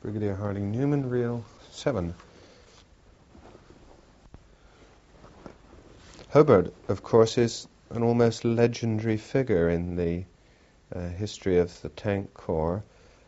Brigadier Harding Newman, Reel 7. Hubbard, of course, is an almost legendary figure in the history of the Tank Corps.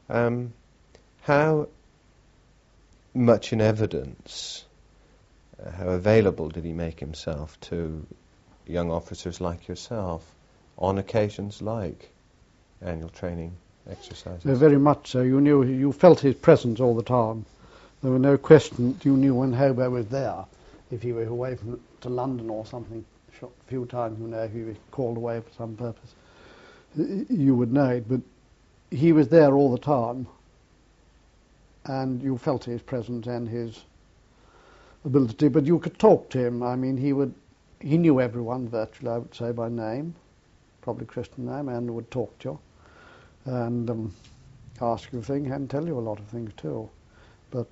How much in evidence, how available did he make himself to young officers like yourself on occasions like annual training exercises? Very much so. You felt his presence all the time. There were no questions. You knew when Hobart was there. If he was away to London or something, a few times, if he was called away for some purpose, you would know it. But he was there all the time, and you felt his presence and his ability. But you could talk to him. I mean, he knew everyone virtually, I would say, by name, probably Christian name, and would talk to you and ask you things and tell you a lot of things too. But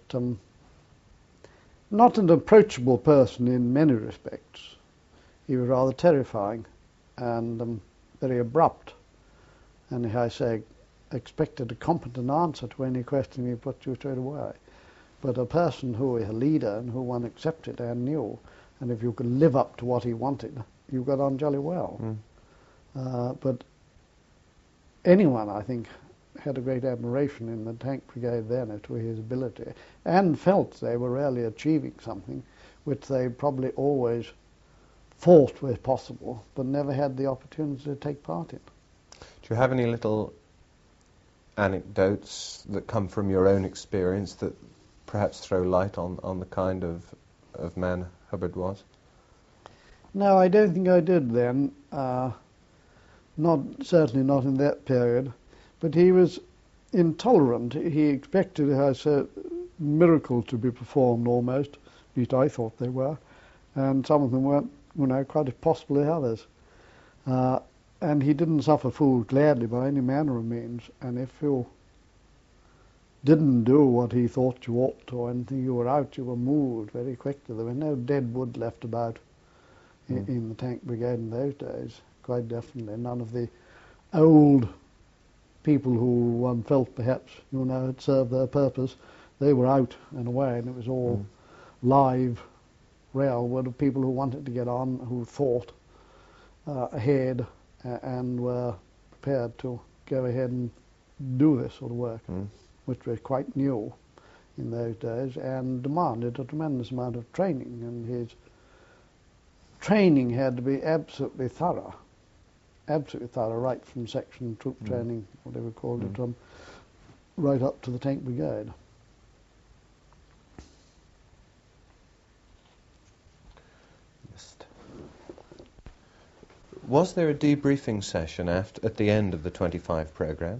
not an approachable person in many respects. He was rather terrifying and very abrupt. And as I say, expected a competent answer to any question he put you straight away. But a person who was a leader and who one accepted and knew, and if you could live up to what he wanted, you got on jolly well. But anyone, I think, had a great admiration in the Tank Brigade then as to his ability, and felt they were really achieving something which they probably always thought was possible, but never had the opportunity to take part in. Do you have any little anecdotes that come from your own experience that perhaps throw light on the kind of man Hubbard was? No, I don't think I did then. Certainly not in that period. But he was intolerant. He expected, as a miracle to be performed almost. At least I thought they were. And some of them weren't, quite as possible as others. And he didn't suffer fools gladly by any manner of means. And if you didn't do what he thought you ought to, or anything, you were out, you were moved very quickly. There was no dead wood left about in the Tank Brigade in those days, quite definitely. None of the old people who one felt perhaps, had served their purpose, they were out and away, and it was all live railway of people who wanted to get on, who thought ahead and were prepared to go ahead and do this sort of work, which was quite new in those days and demanded a tremendous amount of training, and his training had to be absolutely thorough, right from section troop training, whatever you called it, right up to the Tank Brigade. Was there a debriefing session at the end of the 25 programme?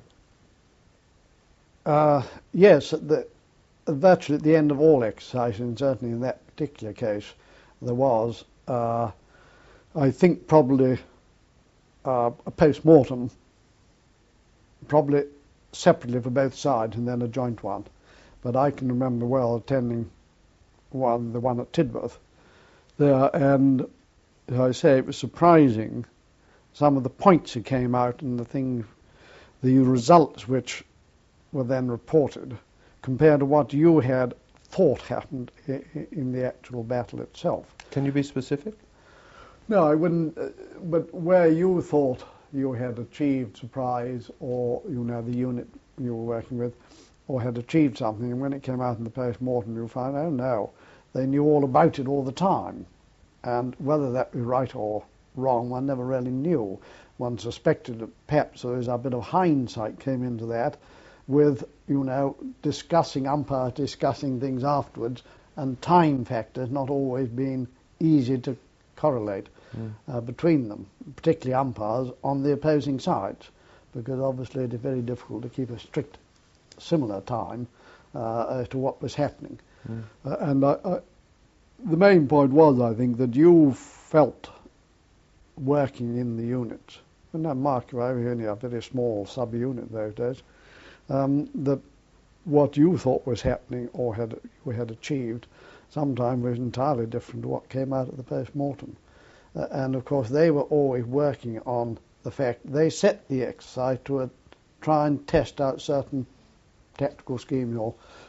Yes, virtually at the end of all exercises, and certainly in that particular case, there was, I think, probably a post-mortem, probably separately for both sides, and then a joint one. But I can remember well attending the one at Tidworth there, and as I say, it was surprising some of the points that came out and the results which were then reported compared to what you had thought happened in the actual battle itself. Can you be specific? No, I wouldn't, but where you thought you had achieved surprise, or the unit you were working with, or had achieved something, and when it came out in the post-mortem you found, oh no, they knew all about it all the time. And whether that was right or wrong, one never really knew. One suspected that perhaps there was a bit of hindsight came into that, with, umpires discussing things afterwards, and time factors not always being easy to correlate between them, particularly umpires on the opposing sides, because obviously it is very difficult to keep a strict similar time as to what was happening. And the main point was, I think, that you felt working in the units, and that Mark, I was only a very small sub-unit those days, that what you thought was happening or had achieved sometimes was entirely different to what came out at the post-mortem. And of course they were always working on the fact they set the exercise to try and test out certain tactical schemes or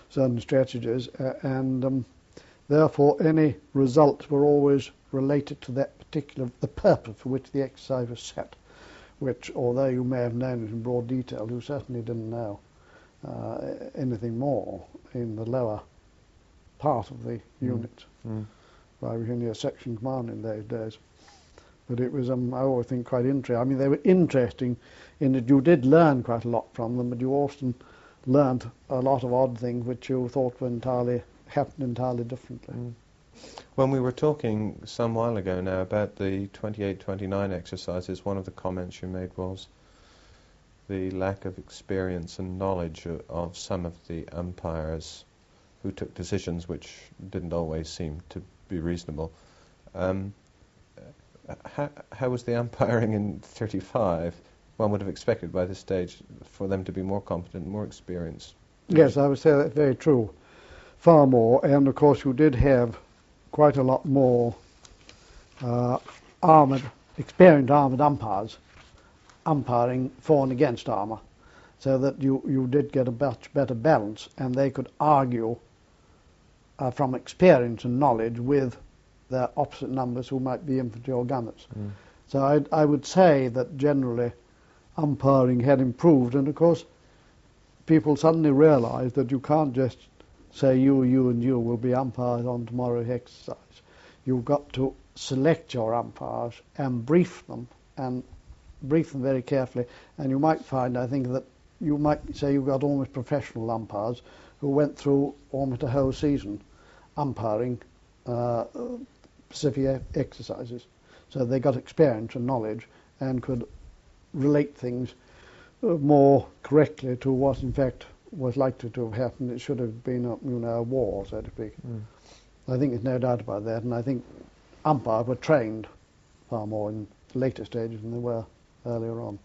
certain strategies, and therefore any results were always related to that particular, the purpose for which the exercise was set, which, although you may have known it in broad detail, you certainly didn't know anything more in the lower part of the unit. I was only a section commander in those days. But it was, I always think, quite interesting. I mean, they were interesting in that you did learn quite a lot from them, but you often learned a lot of odd things which you thought were happened entirely differently. When we were talking some while ago now about the 28-29 exercises, one of the comments you made was the lack of experience and knowledge of some of the umpires who took decisions which didn't always seem to be reasonable. How was the umpiring in 35? One would have expected by this stage for them to be more competent, more experienced. Yes, I would say that's very true. Far more, and of course you did have quite a lot more experienced armoured umpires umpiring for and against armour, so that you did get a much better balance, and they could argue from experience and knowledge with their opposite numbers who might be infantry or gunners. So I would say that generally umpiring had improved, and of course people suddenly realised that you can't just say you and you will be umpires on tomorrow's exercise. You've got to select your umpires and brief them very carefully, and you might find, I think, that you might say you've got almost professional umpires who went through almost a whole season umpiring specific exercises. So they got experience and knowledge and could relate things more correctly to what in fact was likely to have happened. It should have been a war, so to speak. I think there's no doubt about that, and I think umpires were trained far more in later stages than they were earlier on.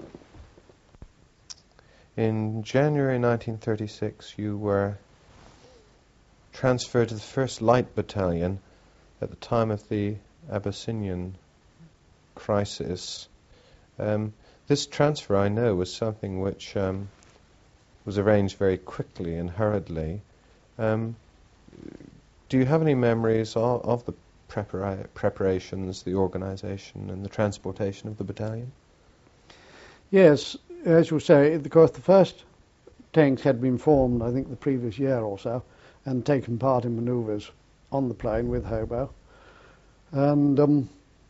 In January 1936 you were transferred to the 1st Light Battalion at the time of the Abyssinian crisis. This transfer, I know, was something which was arranged very quickly and hurriedly. Do you have any memories of the preparations, the organisation and the transportation of the battalion? Yes, as you say, because the first tanks had been formed, I think, the previous year or so, and taken part in manoeuvres on the plain with Hobo. And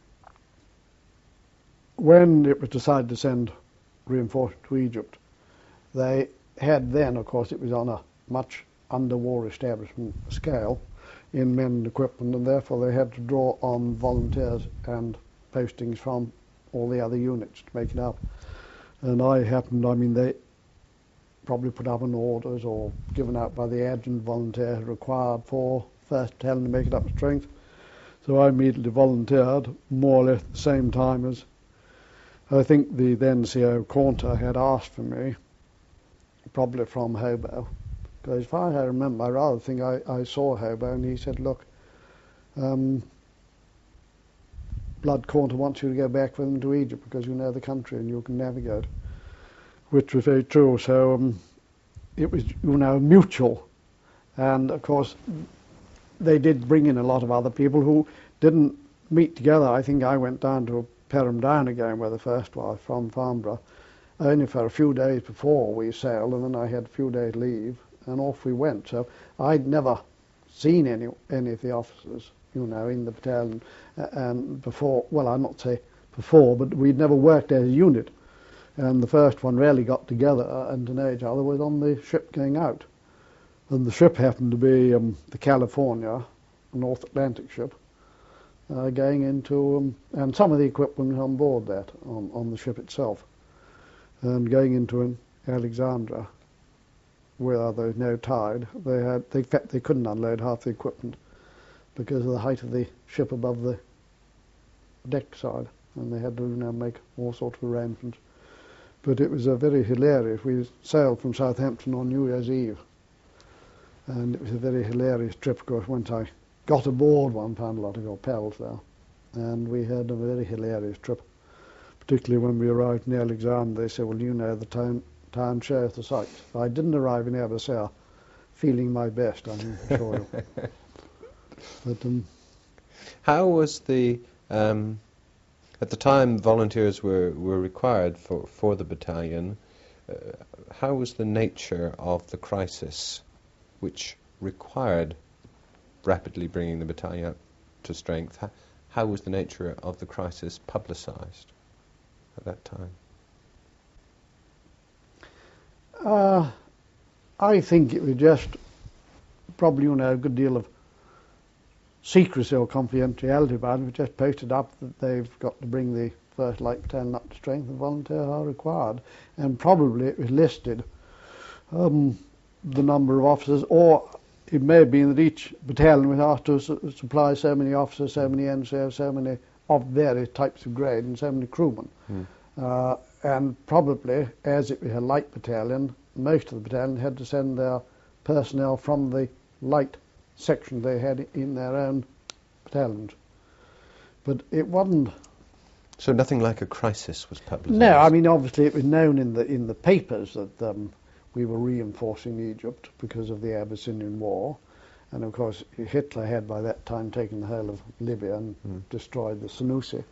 when it was decided to send reinforcements to Egypt, they had then, of course, it was on a much under-war establishment scale in men and equipment, and therefore they had to draw on volunteers and postings from all the other units to make it up. And they probably put up an orders or given out by the adjutant volunteer required for 1st Battalion to make it up strength. So I immediately volunteered, more or less at the same time as I think the then CO Cornter had asked for me, probably from Hobo. Because as far as I remember, I rather think I saw Hobo and he said, look, Blood Cornter wants you to go back with him to Egypt because you know the country and you can navigate, which was very true. So it was, mutual. And of course, they did bring in a lot of other people who didn't meet together. I think I went down to Perham Down again, where the first was, from Farnborough, only for a few days before we sailed, and then I had a few days leave, and off we went. So I'd never seen any of the officers, in the battalion, and before, well, I'll not say before, but we'd never worked as a unit. And the first one really got together and to know each other was on the ship going out. And the ship happened to be the California, a North Atlantic ship, going into, and some of the equipment was on board that, on the ship itself, and going into Alexandria, where there was no tide. They couldn't unload half the equipment because of the height of the ship above the deck side, and they had to make all sorts of arrangements. But it was very hilarious. We sailed from Southampton on New Year's Eve, and it was a very hilarious trip. Of course, once I got aboard one, found a lot of your pals there, and we had a very hilarious trip, particularly when we arrived in Alexandria. They said, well, the town shows the sights. I didn't arrive in Abyssinia feeling my best, I'm sure. But how was at the time volunteers were required for the battalion, how was the nature of the crisis which required rapidly bringing the battalion up to strength? How was the nature of the crisis publicised at that time? I think it was just probably, a good deal of secrecy or confidentiality about it. We just posted up that they've got to bring the 1st Light Battalion up to strength and volunteers are required. And probably it was listed the number of officers, or it may have been that each battalion was asked to supply so many officers, so many NCOs, so many of various types of grade, and so many crewmen. And probably, as it was a light battalion, most of the battalion had to send their personnel from the light section they had in their own battalions. But it wasn't... So nothing like a crisis was publicised? No, I mean, obviously it was known in the papers that we were reinforcing Egypt because of the Abyssinian War. And of course, Hitler had by that time taken the whole of Libya and destroyed the Senussi,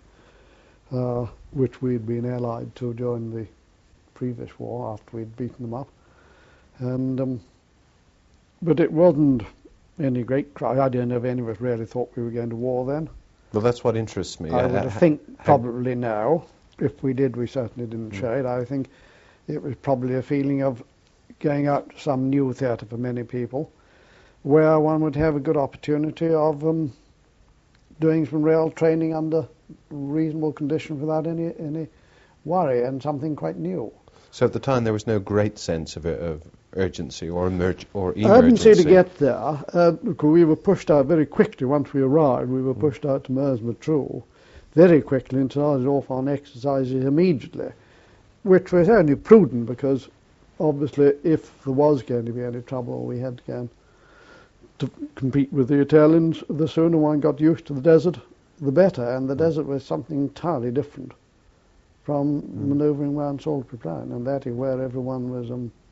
which we'd been allied to during the previous war after we'd beaten them up. And but it wasn't any great cry. I don't know if any of us really thought we were going to war then. Well, that's what interests me. I would think probably now, if we did, we certainly didn't show it. I think it was probably a feeling of going out to some new theatre for many people, where one would have a good opportunity of doing some real training under reasonable conditions without any worry, and something quite new. So at the time there was no great sense of urgency or emergency? Urgency to get there. We were pushed out very quickly once we arrived. We were pushed out to Mers Matruh very quickly and started off on exercises immediately, which was only prudent because obviously if there was going to be any trouble, we had to go to compete with the Italians. The sooner one got used to the desert, the better, and the desert was something entirely different from manoeuvring around Salisbury Plain, and that is where everyone was,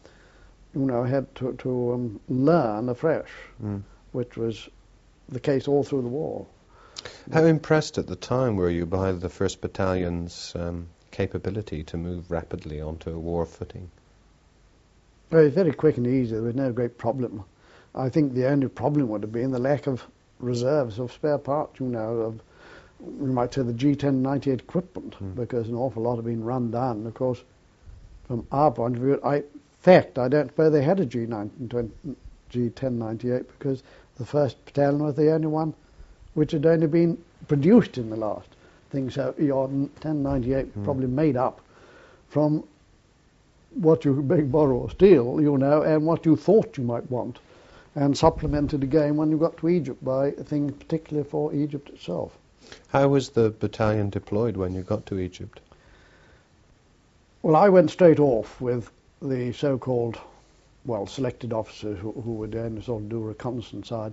had to learn afresh, which was the case all through the war. How impressed at the time were you by the 1st Battalion's capability to move rapidly onto a war footing? Well, it was very quick and easy. There was no great problem. I think the only problem would have been the lack of reserves of spare parts, of, we might say, the G1098 equipment, because an awful lot had been run down. Of course, from our point of view, I don't suppose they had a G1098 because the 1st Battalion was the only one which had only been produced in the last thing. So your 1098 was probably made up from what you could beg, borrow or steal, and what you thought you might want, and supplemented again when you got to Egypt by things particularly for Egypt itself. How was the battalion deployed when you got to Egypt? Well, I went straight off with the so-called, selected officers who would then sort of do reconnaissance side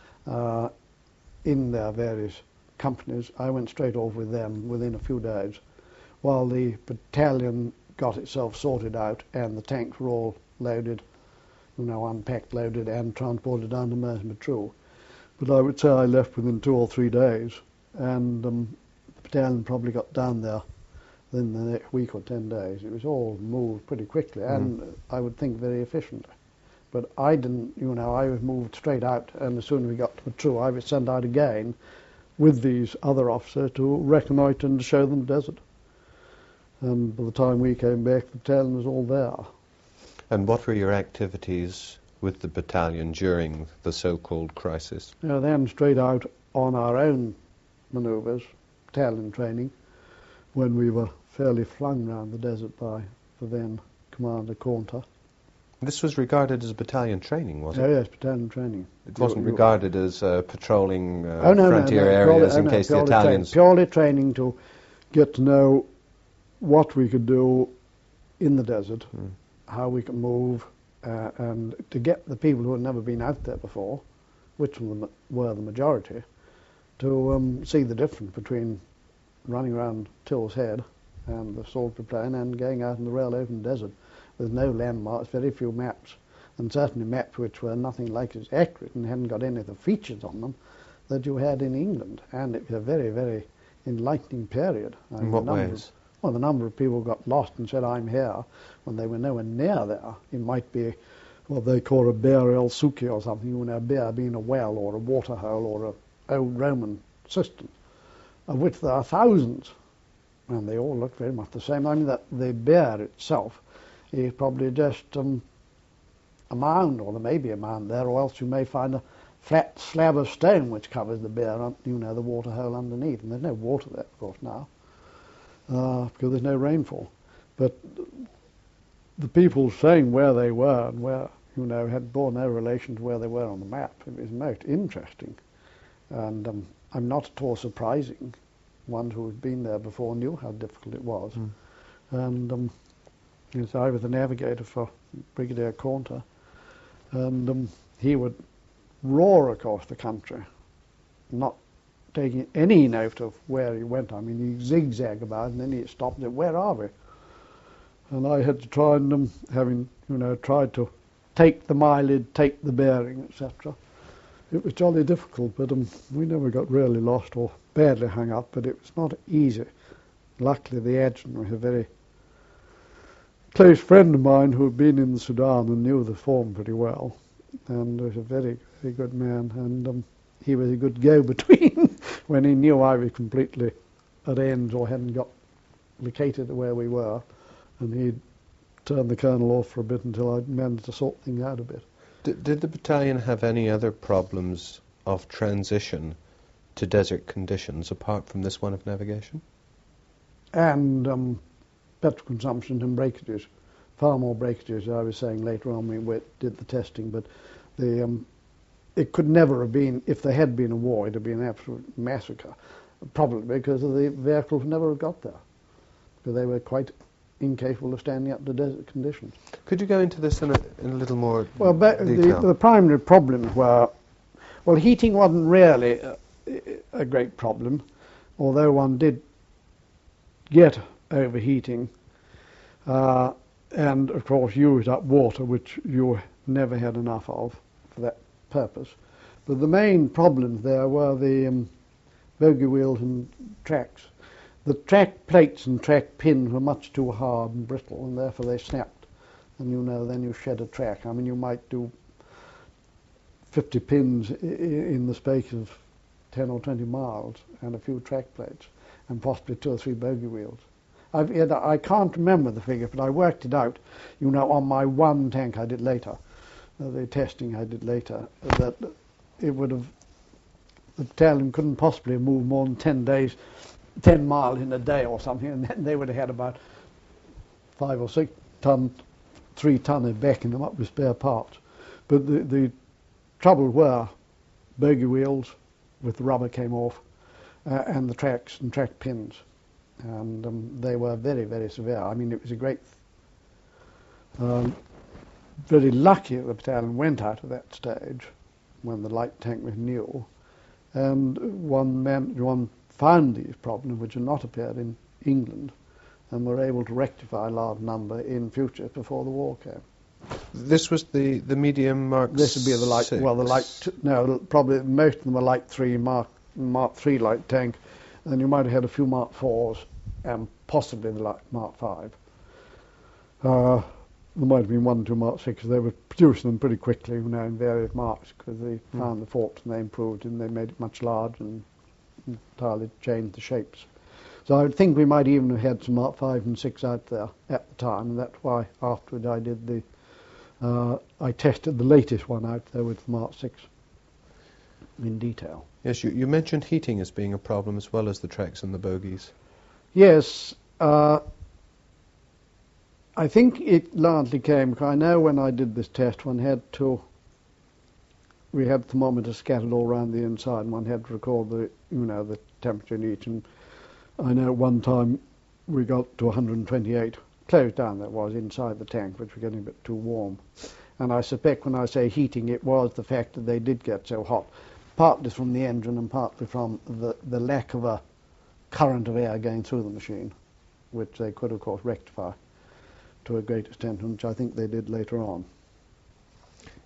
in their various companies. I went straight off with them within a few days, while the battalion got itself sorted out and the tanks were all loaded, unpacked, loaded and transported down to Mers Matruh. But I would say I left within 2 or 3 days, and the battalion probably got down there within the next week or 10 days. It was all moved pretty quickly and I would think very efficiently. But I didn't, I was moved straight out, and as soon as we got to Matruh, I was sent out again with these other officers to reconnoitre and to show them the desert. And by the time we came back, the battalion was all there. And what were your activities with the battalion during the so-called crisis? Then straight out on our own manoeuvres, battalion training, when we were fairly flung round the desert by the then Commander Caunter. This was regarded as battalion training, was it? Oh yes, battalion training. It wasn't regarded as patrolling frontier areas in case the Italians... Purely training to get to know what we could do in the desert, how we could move, and to get the people who had never been out there before, which were the majority, to see the difference between running around Till's Head and the Salisbury Plain and going out in the real open desert with no landmarks, very few maps. and certainly maps which were nothing like as accurate and hadn't got any of the features on them that you had in England. And it was a very, very enlightening period. In what ways? Well, the number of people got lost and said, I'm here, when they were nowhere near there. It might be what they call a bear el suki or something, you know, a bear being a well or a water hole or an old Roman cistern, of which there are thousands. And they all look very much the same. I mean, that the bear itself is probably just a mound, or there may be a mound there, or else you may find a flat slab of stone which covers the bear, you know, the water hole underneath. And there's no water there, of course, now, because there's no rainfall. But the people saying where they were and where, you know, had bore no relation to where they were on the map. It was most interesting. And I'm not at all surprising. One who had been there before knew how difficult it was. And so I was the navigator for Brigadier Caunter, and he would roar across the country, not taking any note of where he went. I mean, he'd zigzag about, and then he'd stop and say, where are we? And I had to try and, having, you know, tried to take the mileage, take the bearing, etc. It was jolly difficult, but we never got really lost or badly hung up, but it was not easy. Luckily, the adjutant was a very close friend of mine who had been in the Sudan and knew the form pretty well, and was a very, very good man, and he was a good go-between when he knew I was completely at ends or hadn't got located where we were, and he'd turn the colonel off for a bit until I managed to sort things out a bit. Did the battalion have any other problems of transition to desert conditions apart from this one of navigation? And petrol consumption and breakages, far more breakages, as I was saying later on when we did the testing, but it could never have been, if there had been a war, it would have been an absolute massacre, probably because the vehicles never got there, because they were quite incapable of standing up to desert conditions. Could you go into this in a little more detail? The primary problems were, well, heating wasn't really a great problem, although one did get overheating, and of course used up water, which you never had enough of for that purpose. But the main problems there were the bogie wheels and tracks. The track plates and track pins were much too hard and brittle, and therefore they snapped. And you know, then you shed a track. I mean, you might do 50 pins in the space of 10 or 20 miles, and a few track plates, and possibly 2 or 3 bogie wheels. I can't remember the figure, but I worked it out, you know, on my one tank I did later, the testing I did later, that it would have, the battalion couldn't possibly have moved more than 10 miles in a day or something, and then they would have had about 5 or 6 ton, 3 ton of backing them up with spare parts. But the trouble were bogie wheels with the rubber came off, and the tracks and track pins, and they were very, very severe. I mean, it was a great, very lucky the battalion went out of that stage when the light tank was new, and one found these problems which had not appeared in England, and were able to rectify a large number in future before the war came. This was the medium Mark. This would be the light. 6. Well, the light. No, probably most of them were light 3 Mark 3 light tank, and you might have had a few Mark 4s and possibly the light Mark 5. There might have been 1 or 2 Mark 6s. They were producing them pretty quickly, you know, in various marks, because they found the faults and they improved and they made it much larger and entirely changed the shapes. So I would think we might even have had some Mark 5 and 6 out there at the time, and that's why afterward I did I tested the latest one out there with Mark 6 in detail. Yes, you mentioned heating as being a problem as well as the tracks and the bogies. Yes, I think it largely came, because I know when I did this test we had thermometers scattered all around the inside, and one had to record the temperature in each, and I know at one time we got to 128, closed down that was, inside the tank, which was getting a bit too warm. And I suspect when I say heating, it was the fact that they did get so hot, partly from the engine and partly from the lack of a current of air going through the machine, which they could, of course, rectify to a great extent, which I think they did later on.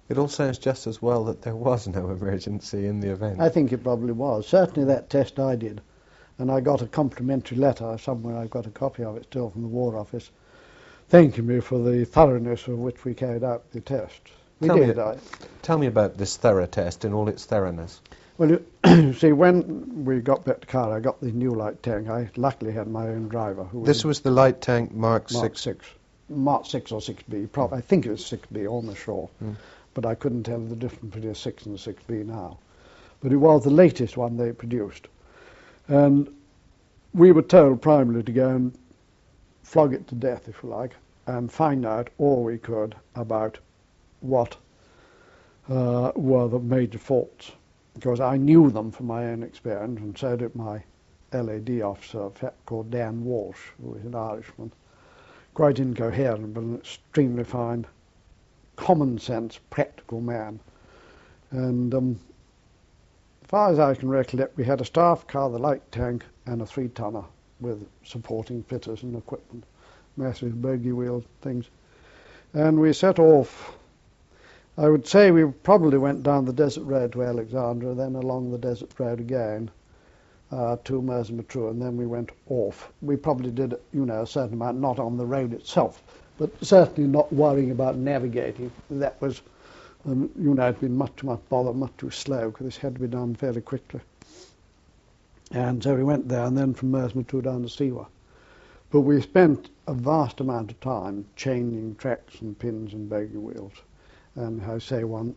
It all sounds just as well that there was no emergency in the event. I think it probably was. Certainly that test I did. And I got a complimentary letter somewhere, I've got a copy of it still from the War Office, thanking me for the thoroughness with which we carried out the test. Tell me about this thorough test in all its thoroughness. Well, you see, when we got back to Cairo, I got the new light tank. I luckily had my own driver. This was the light tank Mark 6? Mark 6 or 6B. I think it was 6B, almost sure. But I couldn't tell the difference between a 6 and a 6B now. But it was the latest one they produced. And we were told primarily to go and flog it to death, if you like, and find out all we could about what were the major faults. Because I knew them from my own experience, and so did my LAD officer called Dan Walsh, who was an Irishman. Quite incoherent, but an extremely fine, common sense, practical man. And as far as I can recollect, we had a staff car, the light tank, and a 3-tonner with supporting fitters and equipment, massive bogey wheel things. And we set off. I would say we probably went down the desert road to Alexandria, then along the desert road again to Mersa Matruh, and then we went off. We probably did, a certain amount, not on the road itself, but certainly not worrying about navigating. That was, it'd been much too much bother, much too slow, because this had to be done fairly quickly. And so we went there, and then from Mersa Matruh down to Siwa. But we spent a vast amount of time changing tracks and pins and bogey wheels. And one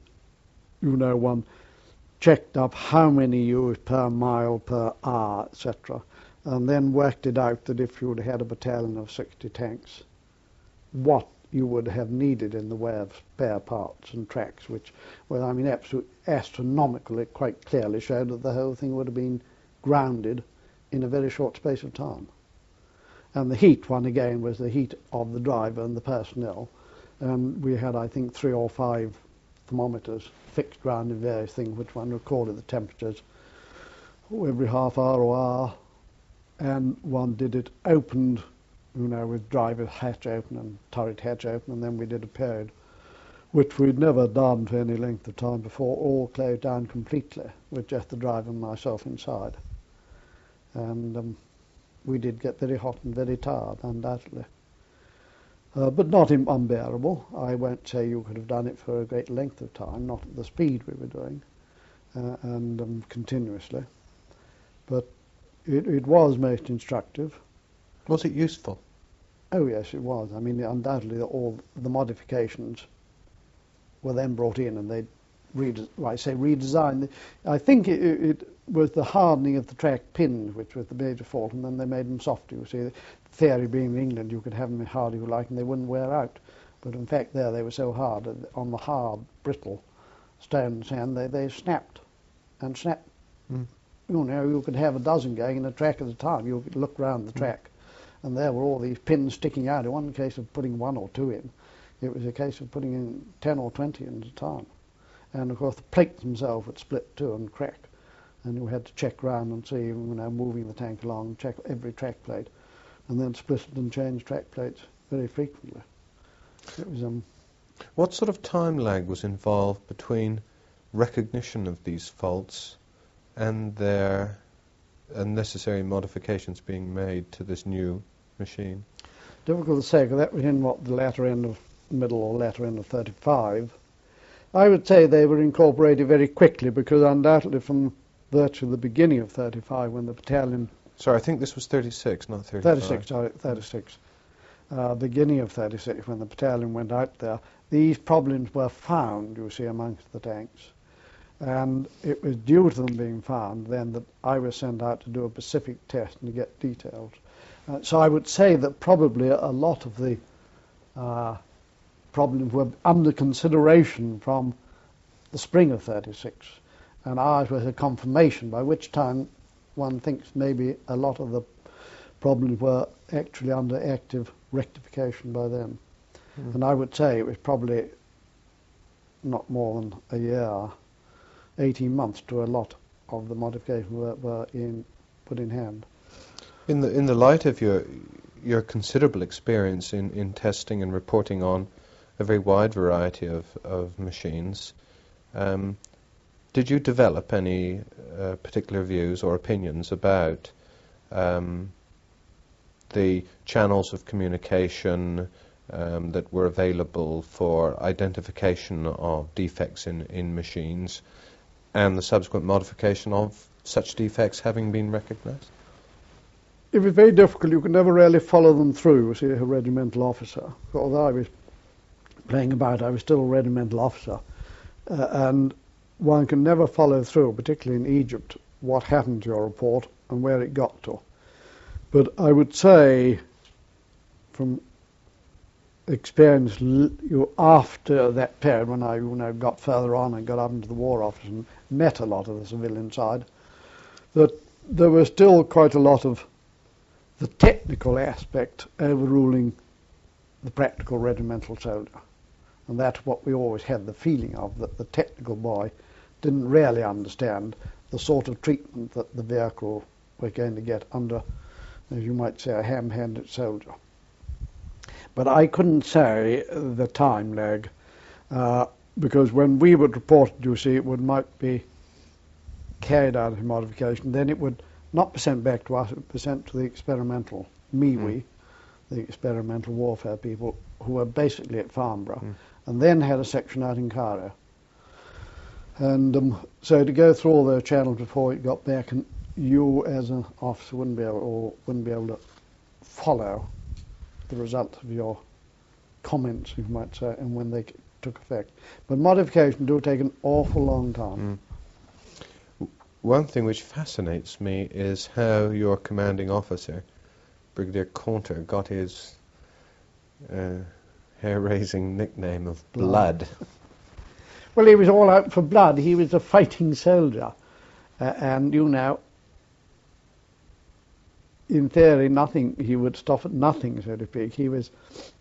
checked up how many used per mile, per hour, etc., and then worked it out that if you would have had a battalion of 60 tanks, what you would have needed in the way of spare parts and tracks, which were, absolutely astronomical. It quite clearly showed that the whole thing would have been grounded in a very short space of time. And the heat one, again, was the heat of the driver and the personnel. We had, I think, 3 or 5 thermometers fixed round in various things, which one recorded the temperatures every half hour or hour. And one did it opened, with driver's hatch open and turret hatch open, and then we did a period, which we'd never done for any length of time before, all closed down completely, with just the driver and myself inside. And we did get very hot and very tired, undoubtedly. But not unbearable. I won't say you could have done it for a great length of time, not at the speed we were doing, and continuously. But it was most instructive. Was it useful? Oh yes, it was. Undoubtedly all the modifications were then brought in, and they redesigned. I think it was the hardening of the track pins which was the major fault, and then they made them softer. You see, the theory being in England you could have them hard if you like and they wouldn't wear out. But in fact there they were so hard, on the hard, brittle stone and sand, they snapped and snapped. You could have a dozen going in a track at a time. You could look round the track, and there were all these pins sticking out. It wasn't a case of putting 1 or 2 in. It was a case of putting in 10 or 20 in at a time. And of course the plates themselves would split too and crack. And you had to check round and see, moving the tank along, check every track plate, and then split it and change track plates very frequently. It was What sort of time lag was involved between recognition of these faults and their necessary modifications being made to this new machine? Difficult to say, because that was in the middle or latter end of 35. I would say they were incorporated very quickly, because undoubtedly from virtually the beginning of 35, when the battalion... Sorry, I think this was 36, not 35. 36. Beginning of 36, when the battalion went out there, these problems were found, you see, amongst the tanks. And it was due to them being found then that I was sent out to do a specific test and to get details. So I would say that probably a lot of the problems were under consideration from the spring of 36. And ours was a confirmation, by which time one thinks maybe a lot of the problems were actually under active rectification by then. And I would say it was probably not more than a year, 18 months to a lot of the modifications were put in hand. In the light of your considerable experience in testing and reporting on a very wide variety of machines. Did you develop any particular views or opinions about the channels of communication that were available for identification of defects in machines and the subsequent modification of such defects having been recognized? It was very difficult. You could never really follow them through as a regimental officer. Although I was playing about, I was still a regimental officer. And one can never follow through, particularly in Egypt, what happened to your report and where it got to. But I would say, from experience after that period, when I got further on and got up into the War Office and met a lot of the civilian side, that there was still quite a lot of the technical aspect overruling the practical regimental soldier. And that's what we always had the feeling of, that the technical boy didn't really understand the sort of treatment that the vehicle were going to get under, as you might say, a ham-handed soldier. But I couldn't say the time lag, because when we would report it, you see, it might be carried out in modification, then it would not be sent back to us, it would be sent to the experimental MIWI, the experimental warfare people, who were basically at Farnborough, and then had a section out in Cairo. And so to go through all those channels before it got back, and you as an officer wouldn't be able to follow the result of your comments, you might say, and when they took effect. But modification do take an awful long time. One thing which fascinates me is how your commanding officer, Brigadier Conter, got his hair-raising nickname of Blood. Well, he was all out for blood. He was a fighting soldier. And, you know, in theory, he would stop at nothing, so to speak. He was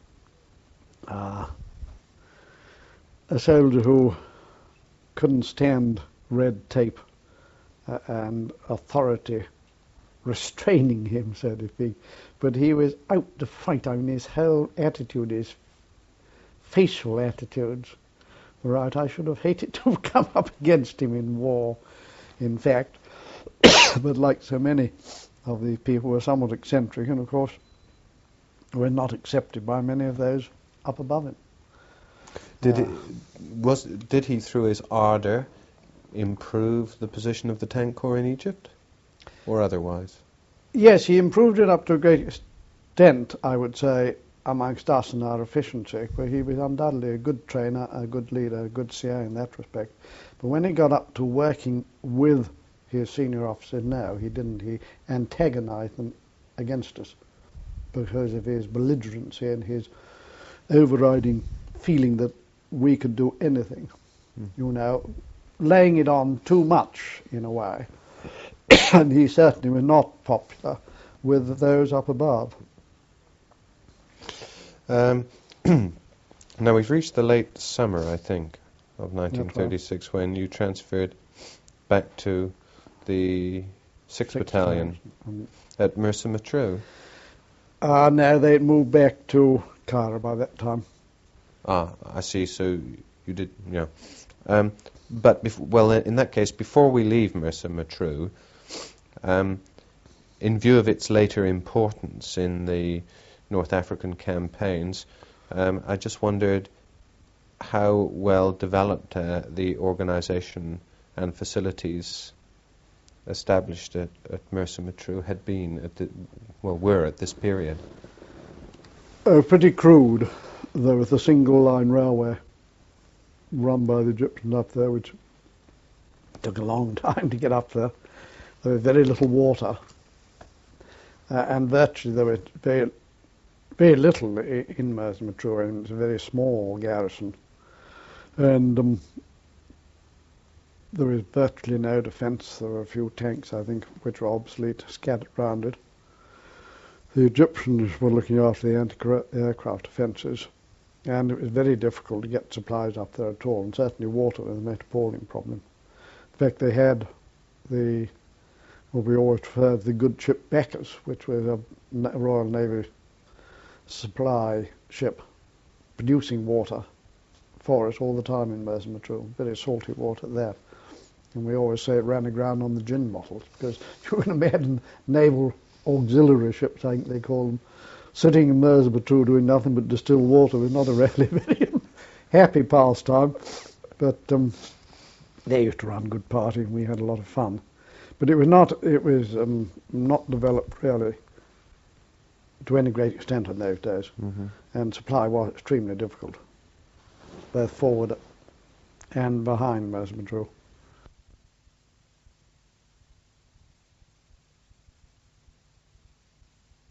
a soldier who couldn't stand red tape and authority restraining him, so to speak. But he was out to fight. I mean, his whole attitude, his facial attitudes were out. I should have hated to have come up against him in war, in fact. But like so many of these people, were somewhat eccentric, and of course were not accepted by many of those up above him. Did he, through his ardour, improve the position of the Tank Corps in Egypt, or otherwise? Yes, he improved it up to a great extent, I would say, amongst us and our efficiency, where he was undoubtedly a good trainer, a good leader, a good CA in that respect. But when he got up to working with his senior officers, no, he didn't. He antagonized them against us because of his belligerency and his overriding feeling that we could do anything. You know, laying it on too much, in a way. And he certainly was not popular with those up above. Now, we've reached the late summer, I think, of 1936, when you transferred back to the 6th Battalion at Mersa Matruh. No, they had moved back to Cairo by that time. Ah, I see. So you did, yeah. But, in that case, before we leave Mersa Matruh, in view of its later importance in the North African campaigns, I just wondered how well developed the organisation and facilities established at Mersa Matruh had been were at this period. Pretty crude. There was a single line railway run by the Egyptians up there, which took a long time to get up there. There was very little water, and virtually there was very little in Mersa Matruh, and it was a very small garrison. And there was virtually no defence. There were a few tanks, I think, which were obsolete, scattered round it. The Egyptians were looking after the anti-aircraft defences, and it was very difficult to get supplies up there at all, and certainly water was a most appalling problem. In fact, they had what we always referred to the good ship Bacchus, which was a Royal Navy supply ship, producing water for us all the time in Merseyrail, very salty water there. And we always say it ran aground on the gin bottles, because you can imagine naval auxiliary ships, I think they call them, sitting in Merseyrail doing nothing but distill water was not a really very happy pastime. But they used to run good parties and we had a lot of fun. But it was not developed really to any great extent in those days. Mm-hmm. And supply was extremely difficult, both forward and behind Merseyrail.